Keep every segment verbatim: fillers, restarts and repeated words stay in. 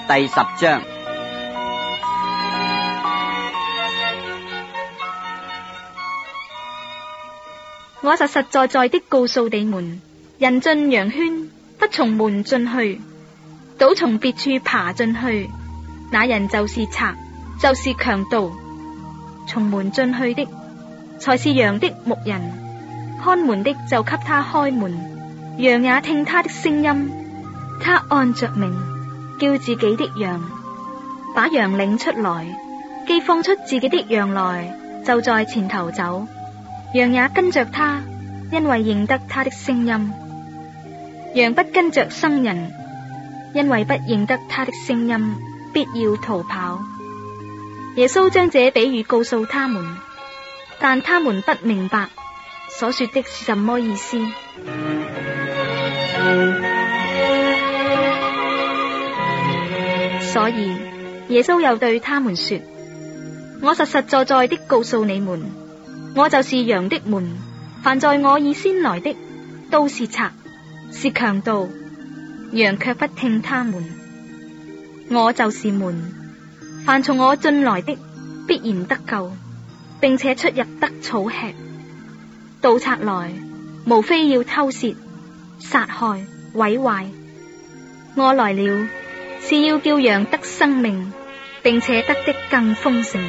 第十章。 我實實在在的告訴你們，人進羊圈，不從門進去，倒從別處爬進去，那人就是賊，就是強盜。從門進去的，才是羊的牧人，看門的就給他開門，羊也聽他的聲音，他按着名叫自己的羊，把羊領出來，既放出自己的羊來，就在前頭走，羊也跟着他，因為認得他的聲音。羊不跟着生人，因為不認得他的聲音，必要逃跑。耶穌將這比喻告訴他們，但他們不明白所說的是什麼意思。所以耶穌又對他們說，我實實在在的告訴你們，我就是羊的門，凡在我以先來的都是賊，是強盜，羊卻不聽他們。我就是門，凡從我進來的必然得救，並且出入得草吃。盜賊來，無非要偷竊、殺害、毀壞。我來了，是要叫羊得生命，並且得的更豐盛。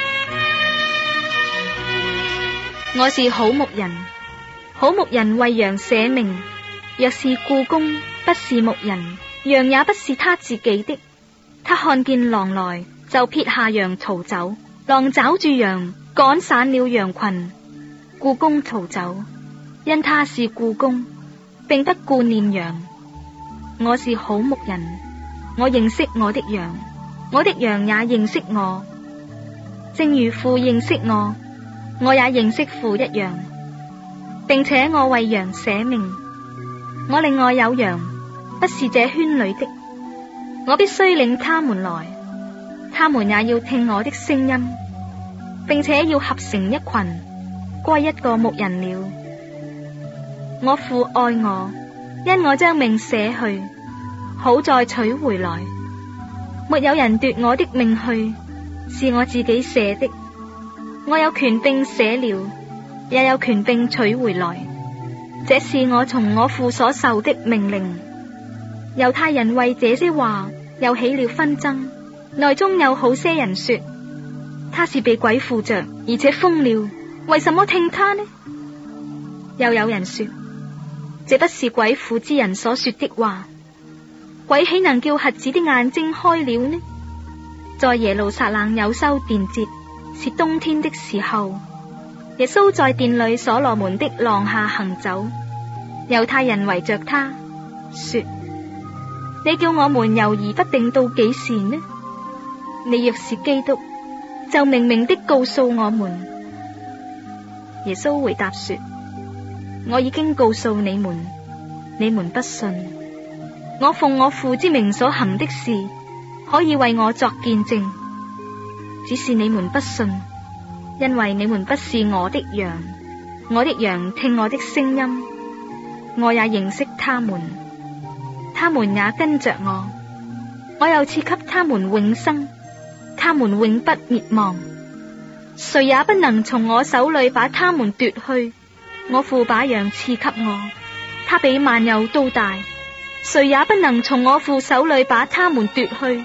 我是好牧人，好牧人為羊捨命。若是雇工，不是牧人，羊也不是他自己的。他看見狼來，就撇下羊逃走。狼抓住羊，趕散了羊群。雇工逃走，因他是雇工，並不顧念羊。我是好牧人，我認識我的羊，我的羊也認識我，正如父認識我，我也認識父一樣，並且我為羊捨命。我另外有羊，不是這圈裏的，我必須領他們來，他們也要聽我的聲音，並且要合成一群，歸一個牧人了。我父愛我，因我將命捨去，好再取回來。沒有人奪我的命去，是我自己捨的。我有權柄捨了，也有權柄取回來。這是我從我父所受的命令。猶太人為這些話又起了紛爭，內中有好些人說，他是被鬼附着，而且瘋了，為什麼聽他呢？又有人說，這不是鬼附之人所說的話，鬼豈能叫瞎子的眼睛開了呢？在耶路撒冷有修殿節，是冬天的時候，耶穌在殿裏所羅門的廊下行走，猶太人圍着他說，你叫我們猶豫不定到幾時呢？你若是基督，就明明的告訴我們。耶穌回答說，我已經告訴你們，你們不信。我奉我父之名所行的事，可以為我作見證，只是你們不信，因為你們不是我的羊。我的羊聽我的聲音，我也認識他們，他們也跟着我。我又賜給他們永生，他們永不滅亡，誰也不能從我手裏把他們奪去。我父把羊賜給我，他比萬有都大，誰也不能從我父手裏把他們奪去。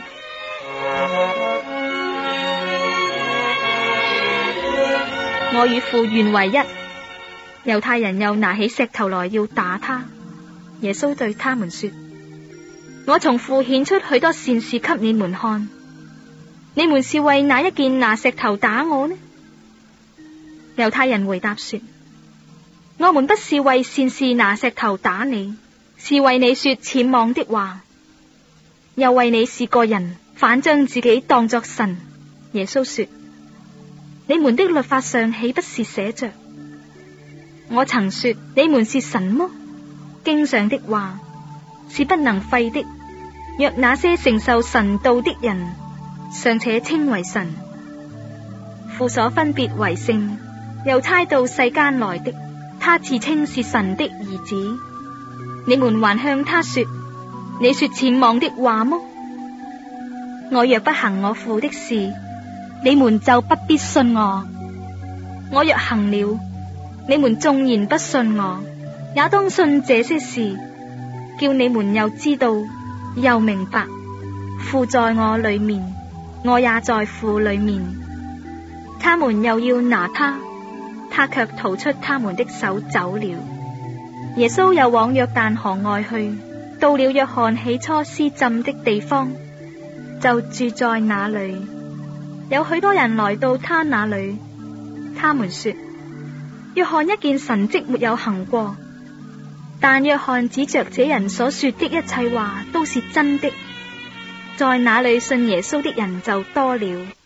我與父原為一。猶太人又拿起石頭來要打他。耶穌對他們說，我從父顯出許多善事給你們看，你們是為哪一件拿石頭打我呢？猶太人回答說，我們不是為善事拿石頭打你，是為你說僭妄的話，又為你是個人，反將自己當作神。耶穌說，你們的律法上豈不是寫着，我曾說你們是神麼？經上的話是不能廢的。若那些承受神道的人尚且稱為神，父所分別為聖，又差到世間來的，他自稱是神的兒子，你們還向他說，你說僭妄的話麼？ 我若不行我父的事， 你們就不必信我； 我若行了，你們縱然不信我，也當信這些事，叫你們又知道又明白，父在我裏面，我也在父裏面。他們又要拿他，他卻逃出他們的手走了。耶穌又往約旦河外去，到了約翰起初施浸的地方，就住在那裏。有許多人來到他那裏，他們說：約翰一件神蹟沒有行過。但約翰指着這人所說的一切話都是真的，在那裏信耶穌的人就多了。